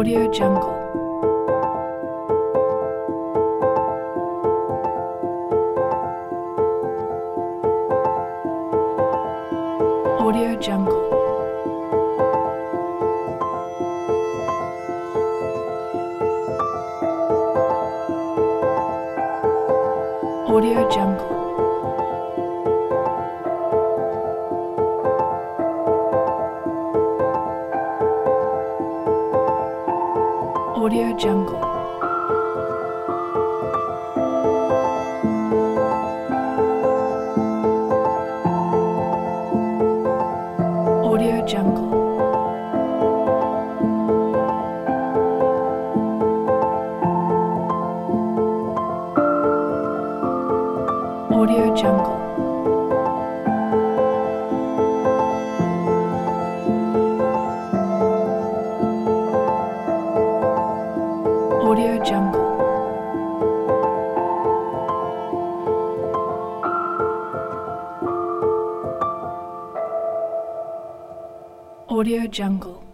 Audio Jungle. Audio Jungle. Audio Jungle. Audio Jungle. Audio Jungle. Audio Jungle. Audio Jungle. Audio Jungle.